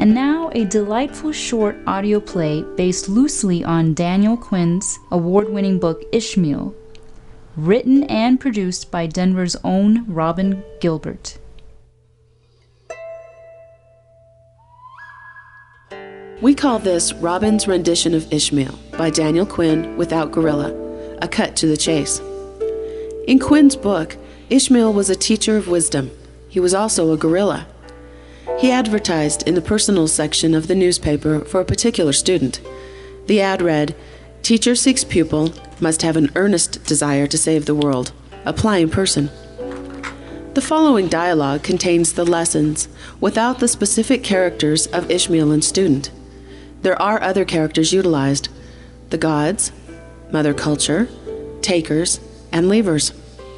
And now a delightful short audio play based loosely on Daniel Quinn's award-winning book Ishmael, written and produced by Denver's own Robin Gilbert. We call this Robin's rendition of Ishmael by Daniel Quinn without gorilla, a cut to the chase. In Quinn's book, Ishmael was a teacher of wisdom. He was also a gorilla. He advertised in the personal section of the newspaper for a particular student. The ad read, "Teacher seeks pupil, must have an earnest desire to save the world. Apply in person." The following dialogue contains the lessons without the specific characters of Ishmael and student. There are other characters utilized: the gods, mother culture, takers, and leavers.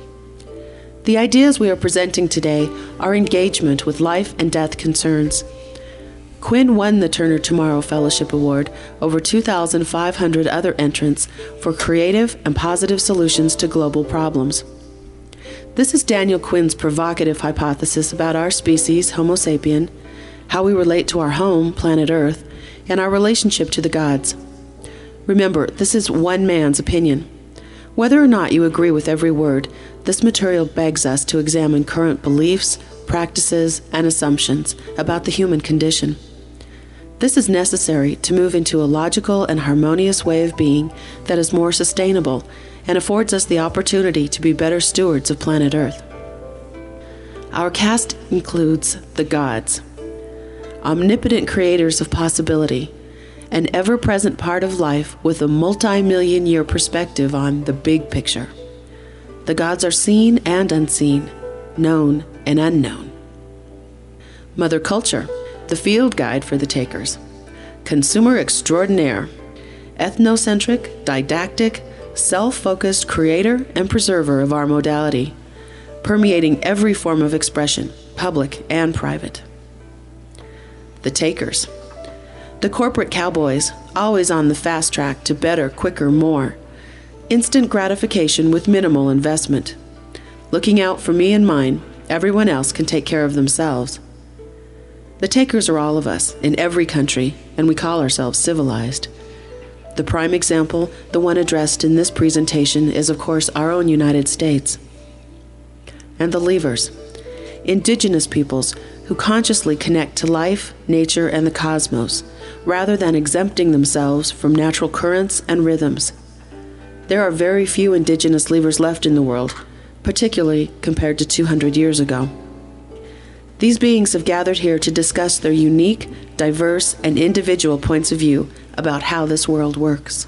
The ideas we are presenting today are engagement with life and death concerns. Quinn won the Turner Tomorrow Fellowship Award over 2,500 other entrants for creative and positive solutions to global problems. This is Daniel Quinn's provocative hypothesis about our species, Homo sapien, how we relate to our home, planet Earth, and our relationship to the gods. Remember, this is one man's opinion. Whether or not you agree with every word, this material begs us to examine current beliefs, practices, and assumptions about the human condition. This is necessary to move into a logical and harmonious way of being that is more sustainable and affords us the opportunity to be better stewards of planet Earth. Our cast includes the gods, omnipotent creators of possibility, an ever-present part of life with a multi-million-year perspective on the big picture. The gods are seen and unseen, known and unknown. Mother culture, the field guide for the takers. Consumer extraordinaire, ethnocentric, didactic, self-focused creator and preserver of our modality, permeating every form of expression, public and private. The takers, the corporate cowboys, always on the fast track to better, quicker, more. Instant gratification with minimal investment. Looking out for me and mine, everyone else can take care of themselves. The takers are all of us, in every country, and we call ourselves civilized. The prime example, the one addressed in this presentation, is of course our own United States. And the leavers, indigenous peoples who consciously connect to life, nature, and the cosmos, rather than exempting themselves from natural currents and rhythms. There are very few indigenous leavers left in the world, particularly compared to 200 years ago. These beings have gathered here to discuss their unique, diverse, and individual points of view about how this world works.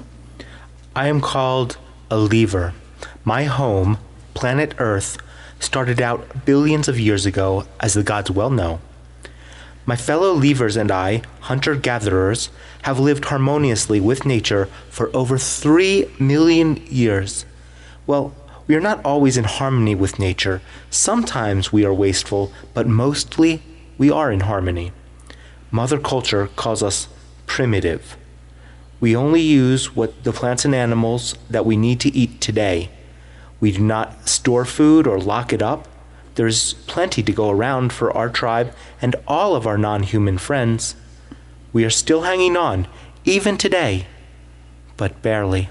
I am called a leaver. My home, planet Earth, started out billions of years ago, as the gods well know. My fellow leavers and I, hunter-gatherers, have lived harmoniously with nature for over 3 million years. Well, we are not always in harmony with nature. Sometimes we are wasteful, but mostly we are in harmony. Mother culture calls us primitive. We only use what the plants and animals that we need to eat today. We do not store food or lock it up. There's plenty to go around for our tribe and all of our non-human friends. We are still hanging on, even today, but barely.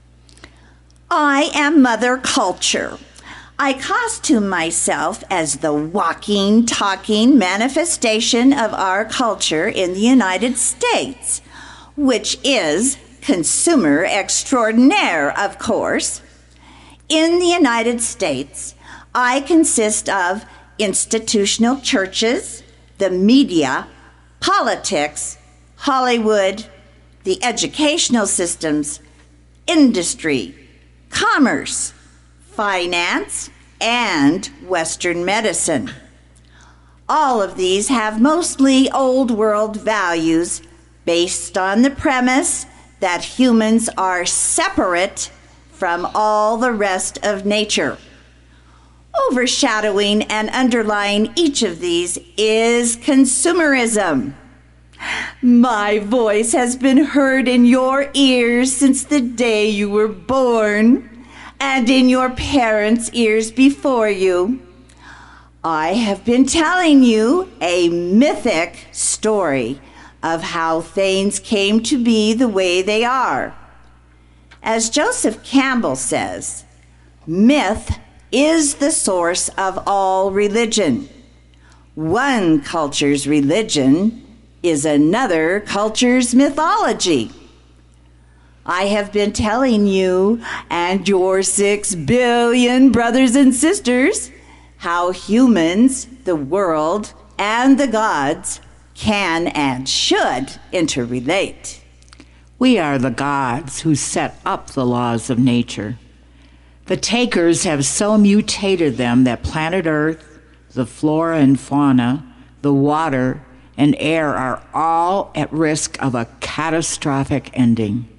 I am Mother Culture. I costume myself as the walking, talking manifestation of our culture in the United States, which is consumer extraordinaire, of course. In the United States, I consist of institutional churches, the media, politics, Hollywood, the educational systems, industry, commerce, finance, and Western medicine. All of these have mostly old world values based on the premise that humans are separate from all the rest of nature. Overshadowing and underlying each of these is consumerism. My voice has been heard in your ears since the day you were born, and in your parents' ears before you. I have been telling you a mythic story of how things came to be the way they are. As Joseph Campbell says, myth is the source of all religion. One culture's religion is another culture's mythology. I have been telling you and your 6 billion brothers and sisters how humans, the world, and the gods can and should interrelate. We are the gods who set up the laws of nature. The takers have so mutated them that planet Earth, the flora and fauna, the water, and air are all at risk of a catastrophic ending.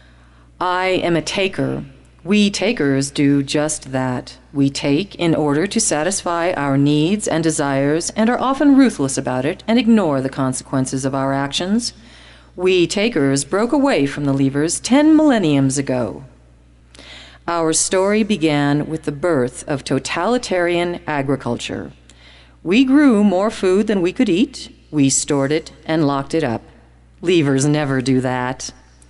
I am a taker. We takers do just that. We take in order to satisfy our needs and desires and are often ruthless about it and ignore the consequences of our actions. We takers broke away from the leavers 10 millenniums ago. Our story began with the birth of totalitarian agriculture. We grew more food than we could eat. We stored it and locked it up. Leavers never do that.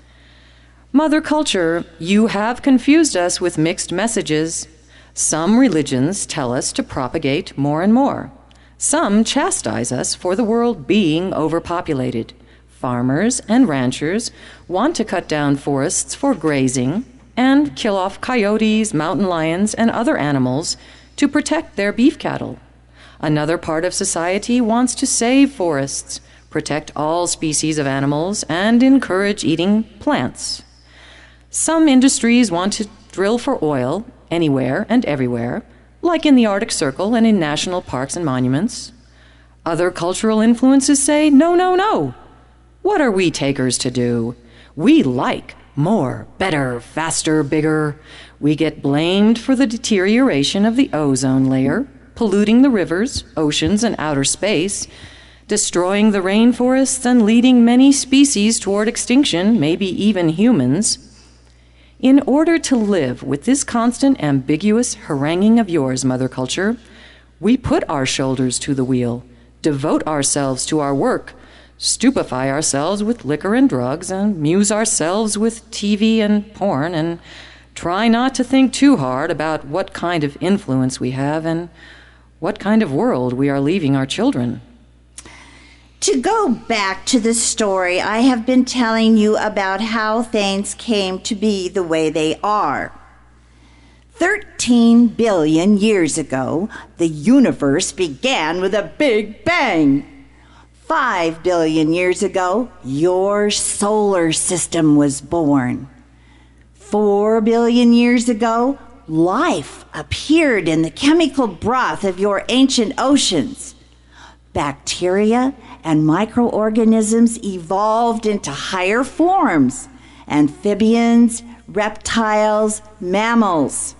Mother Culture, you have confused us with mixed messages. Some religions tell us to propagate more and more. Some chastise us for the world being overpopulated. Farmers and ranchers want to cut down forests for grazing and kill off coyotes, mountain lions, and other animals to protect their beef cattle. Another part of society wants to save forests, protect all species of animals, and encourage eating plants. Some industries want to drill for oil anywhere and everywhere, like in the Arctic Circle and in national parks and monuments. Other cultural influences say, no, no, no. What are we takers to do? We like more, better, faster, bigger. We get blamed for the deterioration of the ozone layer, polluting the rivers, oceans, and outer space, destroying the rainforests and leading many species toward extinction, maybe even humans. In order to live with this constant ambiguous haranguing of yours, Mother Culture, we put our shoulders to the wheel, devote ourselves to our work, stupefy ourselves with liquor and drugs, and muse ourselves with TV and porn, and try not to think too hard about what kind of influence we have and what kind of world we are leaving our children. To go back to the story, I have been telling you about how things came to be the way they are. 13 billion years ago, the universe began with a big bang. 5 billion years ago, your solar system was born. 4 billion years ago, life appeared in the chemical broth of your ancient oceans. Bacteria and microorganisms evolved into higher forms: amphibians, reptiles, mammals.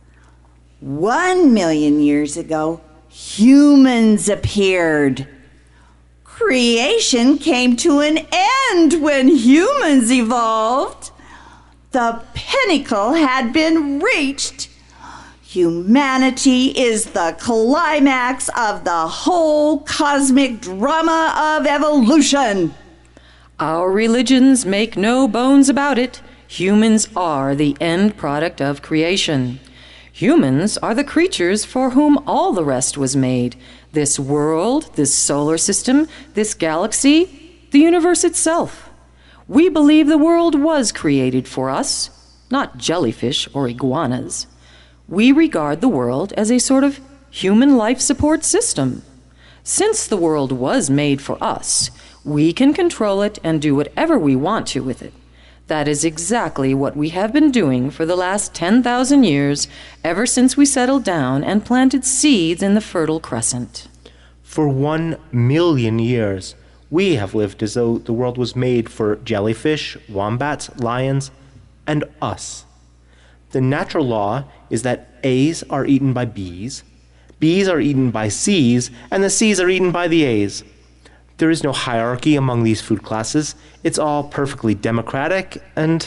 1 million years ago, humans appeared. Creation came to an end when humans evolved. The pinnacle had been reached. Humanity is the climax of the whole cosmic drama of evolution. Our religions make no bones about it. Humans are the end product of creation. Humans are the creatures for whom all the rest was made. This world, this solar system, this galaxy, the universe itself. We believe the world was created for us, not jellyfish or iguanas. We regard the world as a sort of human life support system. Since the world was made for us, we can control it and do whatever we want to with it. That is exactly what we have been doing for the last 10,000 years, ever since we settled down and planted seeds in the Fertile Crescent. For 1 million years, we have lived as though the world was made for jellyfish, wombats, lions, and us. The natural law is that A's are eaten by B's, B's are eaten by C's, and the C's are eaten by the A's. There is no hierarchy among these food classes. It's all perfectly democratic and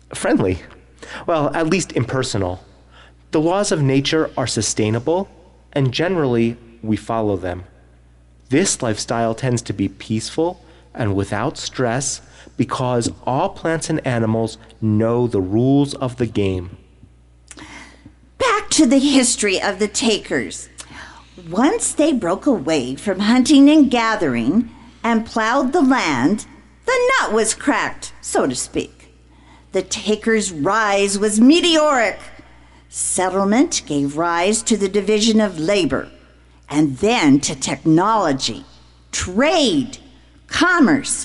friendly. Well, at least impersonal. The laws of nature are sustainable, and generally we follow them. This lifestyle tends to be peaceful and without stress because all plants and animals know the rules of the game. Back to the history of the takers. Once they broke away from hunting and gathering and plowed the land, the nut was cracked, so to speak. The takers' rise was meteoric. Settlement gave rise to the division of labor, and then to technology, trade, commerce,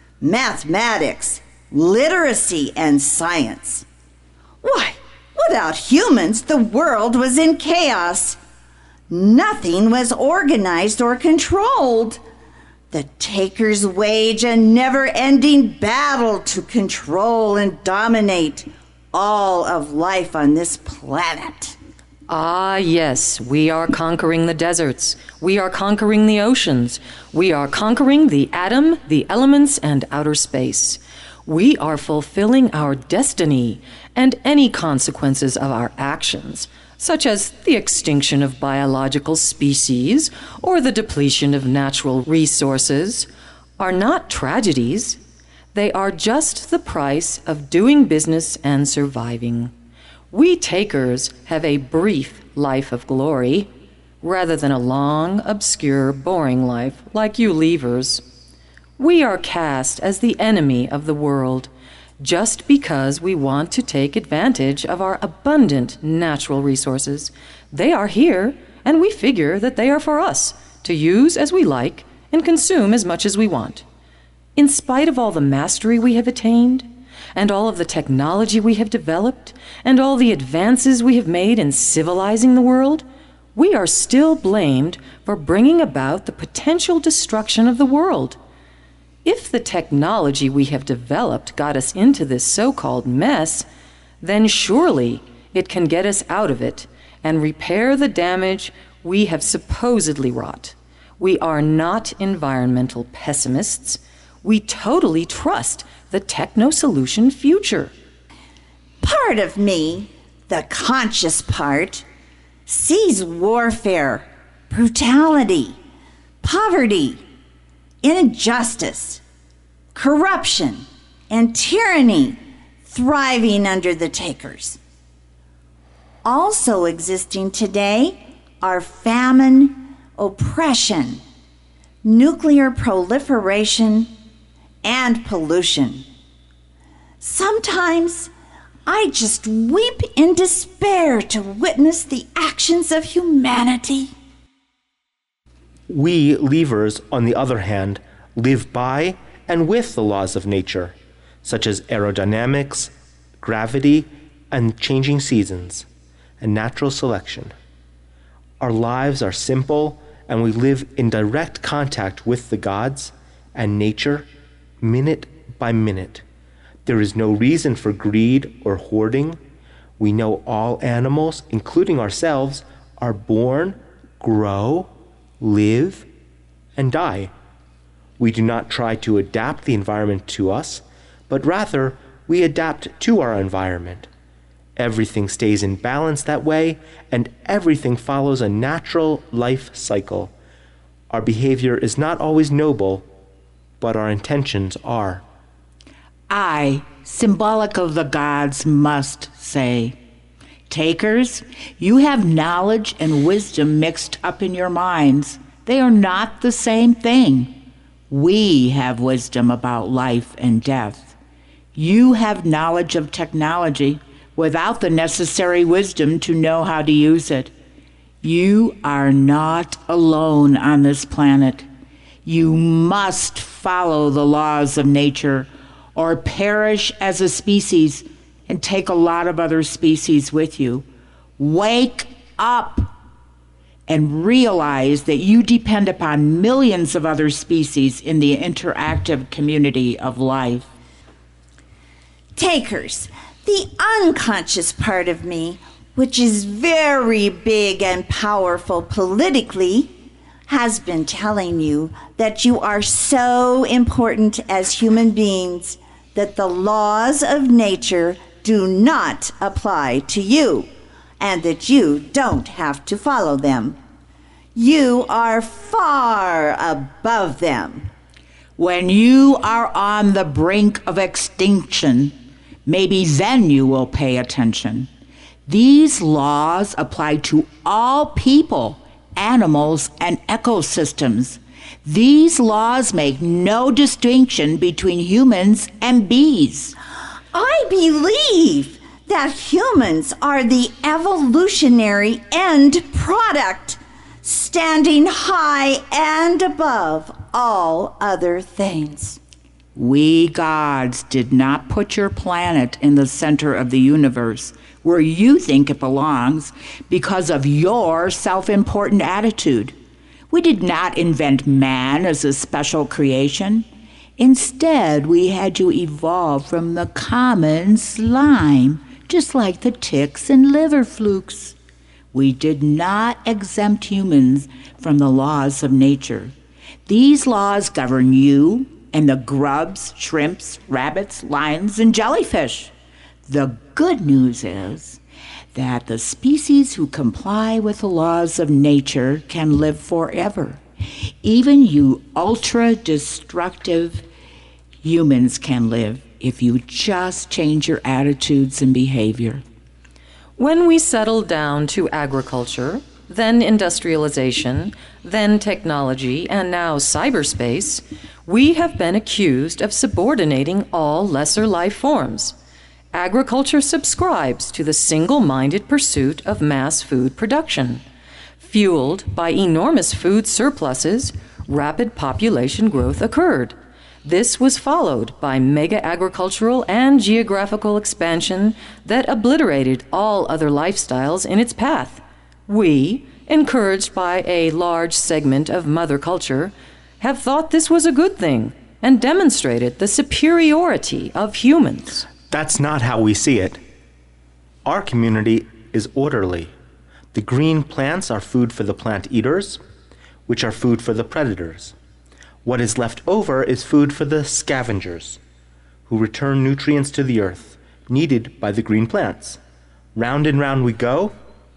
mathematics, literacy, and science. Why, without humans, the world was in chaos. Nothing was organized or controlled. The takers wage a never-ending battle to control and dominate all of life on this planet. Ah, yes, we are conquering the deserts. We are conquering the oceans. We are conquering the atom, the elements, and outer space. We are fulfilling our destiny and any consequences of our actions, such as the extinction of biological species or the depletion of natural resources, are not tragedies. They are just the price of doing business and surviving. We takers have a brief life of glory, rather than a long, obscure, boring life like you leavers. We are cast as the enemy of the world, just because we want to take advantage of our abundant natural resources. They are here, and we figure that they are for us, to use as we like and consume as much as we want. In spite of all the mastery we have attained, and all of the technology we have developed, and all the advances we have made in civilizing the world, we are still blamed for bringing about the potential destruction of the world. If the technology we have developed got us into this so-called mess, then surely it can get us out of it and repair the damage we have supposedly wrought. We are not environmental pessimists. We totally trust the techno-solution future. Part of me, the conscious part, sees warfare, brutality, poverty, injustice, corruption, and tyranny thriving under the takers. Also existing today are famine, oppression, nuclear proliferation, and pollution. Sometimes I just weep in despair to witness the actions of humanity. We leavers, on the other hand, live by and with the laws of nature, such as aerodynamics, gravity, and changing seasons, and natural selection. Our lives are simple, and we live in direct contact with the gods and nature, minute by minute. There is no reason for greed or hoarding. We know all animals, including ourselves, are born, grow, live, and die. We do not try to adapt the environment to us, but rather we adapt to our environment. Everything stays in balance that way, and everything follows a natural life cycle. Our behavior is not always noble, but our intentions are. I, symbolic of the gods, must say, takers, you have knowledge and wisdom mixed up in your minds. They are not the same thing. We have wisdom about life and death. You have knowledge of technology without the necessary wisdom to know how to use it. You are not alone on this planet. You must follow the laws of nature or perish as a species and take a lot of other species with you. Wake up and realize that you depend upon millions of other species in the interactive community of life. Takers, the unconscious part of me, which is very big and powerful politically, has been telling you that you are so important as human beings that the laws of nature do not apply to you, and that you don't have to follow them. You are far above them. When you are on the brink of extinction, maybe then you will pay attention. These laws apply to all people, animals, and ecosystems. These laws make no distinction between humans and bees. I believe that humans are the evolutionary end product, standing high and above all other things. We gods did not put your planet in the center of the universe where you think it belongs because of your self-important attitude. We did not invent man as a special creation. Instead, we had you evolve from the common slime, just like the ticks and liver flukes. We did not exempt humans from the laws of nature. These laws govern you and the grubs, shrimps, rabbits, lions, and jellyfish. The good news is that the species who comply with the laws of nature can live forever. Even you ultra-destructive humans can live if you just change your attitudes and behavior. When we settled down to agriculture, then industrialization, then technology, and now cyberspace, we have been accused of subordinating all lesser life forms. Agriculture subscribes to the single-minded pursuit of mass food production. Fueled by enormous food surpluses, rapid population growth occurred. This was followed by mega-agricultural and geographical expansion that obliterated all other lifestyles in its path. We, encouraged by a large segment of mother culture, have thought this was a good thing and demonstrated the superiority of humans. That's not how we see it. Our community is orderly. The green plants are food for the plant eaters, which are food for the predators. What is left over is food for the scavengers, who return nutrients to the earth, needed by the green plants. Round and round we go.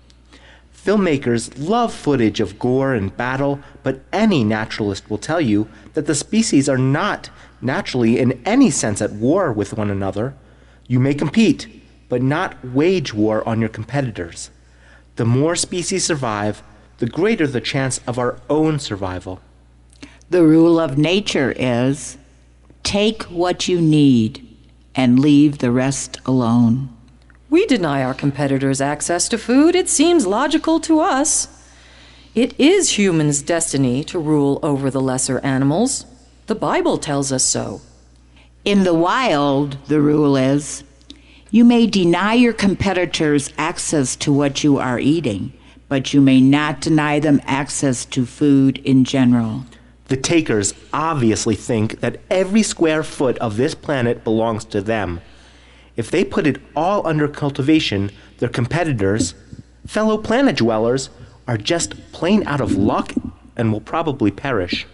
Filmmakers love footage of gore and battle, but any naturalist will tell you that the species are not naturally in any sense at war with one another. You may compete, but not wage war on your competitors. The more species survive, the greater the chance of our own survival. The rule of nature is take what you need and leave the rest alone. We deny our competitors access to food. It seems logical to us. It is humans' destiny to rule over the lesser animals. The Bible tells us so. In the wild, the rule is you may deny your competitors access to what you are eating, but you may not deny them access to food in general. The takers obviously think that every square foot of this planet belongs to them. If they put it all under cultivation, their competitors, fellow planet dwellers, are just plain out of luck and will probably perish.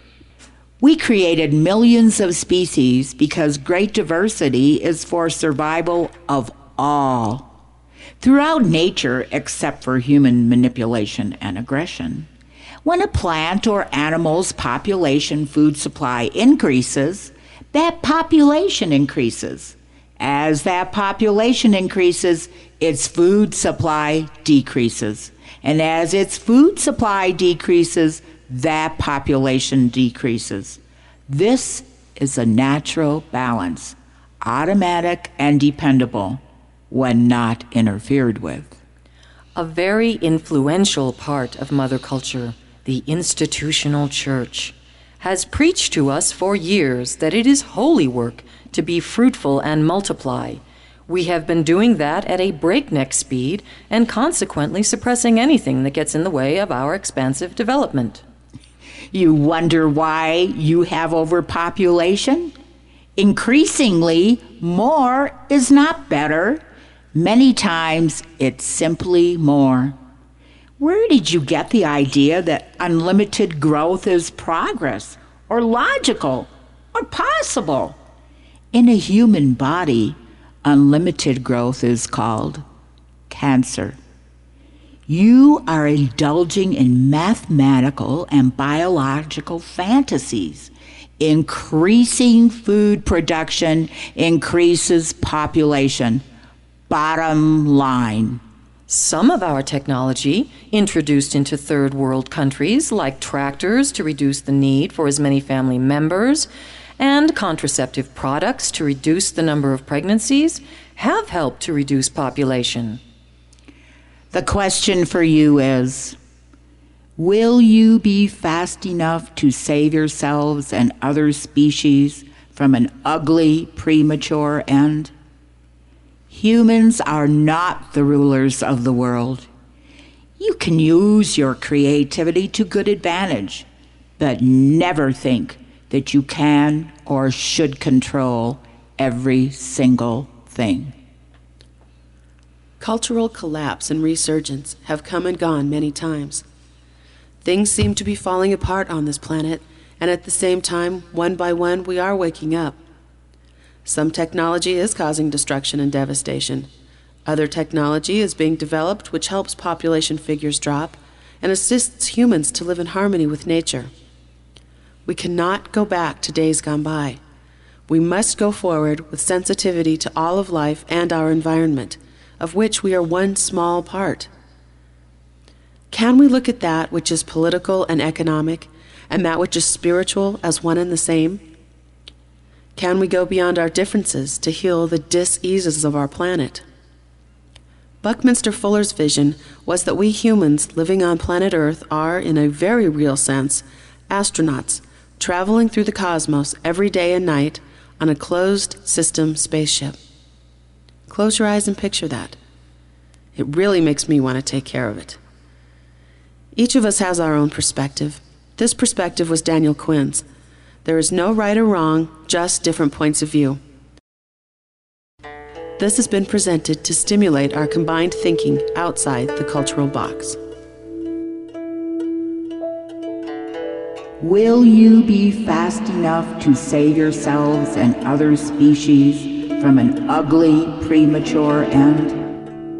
We created millions of species because great diversity is for survival of all. Throughout nature, except for human manipulation and aggression, when a plant or animal's population food supply increases, that population increases. As that population increases, its food supply decreases. And as its food supply decreases, that population decreases. This is a natural balance, automatic and dependable when not interfered with. A very influential part of mother culture, the institutional church, has preached to us for years that it is holy work to be fruitful and multiply. We have been doing that at a breakneck speed and consequently suppressing anything that gets in the way of our expansive development. You wonder why you have overpopulation? Increasingly, more is not better. Many times, it's simply more. Where did you get the idea that unlimited growth is progress, or logical, or possible? In a human body, unlimited growth is called cancer. You are indulging in mathematical and biological fantasies. Increasing food production increases population. Bottom line. Some of our technology, introduced into third world countries, like tractors to reduce the need for as many family members, and contraceptive products to reduce the number of pregnancies, have helped to reduce population. The question for you is, will you be fast enough to save yourselves and other species from an ugly, premature end? Humans are not the rulers of the world. You can use your creativity to good advantage, but never think that you can or should control every single thing. Cultural collapse and resurgence have come and gone many times. Things seem to be falling apart on this planet, and at the same time, one by one, we are waking up. Some technology is causing destruction and devastation. Other technology is being developed which helps population figures drop and assists humans to live in harmony with nature. We cannot go back to days gone by. We must go forward with sensitivity to all of life and our environment, of which we are one small part. Can we look at that which is political and economic, and that which is spiritual as one and the same? Can we go beyond our differences to heal the dis-eases of our planet? Buckminster Fuller's vision was that we humans living on planet Earth are, in a very real sense, astronauts traveling through the cosmos every day and night on a closed-system spaceship. Close your eyes and picture that. It really makes me want to take care of it. Each of us has our own perspective. This perspective was Daniel Quinn's. There is no right or wrong, just different points of view. This has been presented to stimulate our combined thinking outside the cultural box. Will you be fast enough to save yourselves and other species from an ugly, premature end?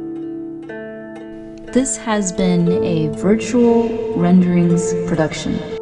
This has been a Virtual Renderings production.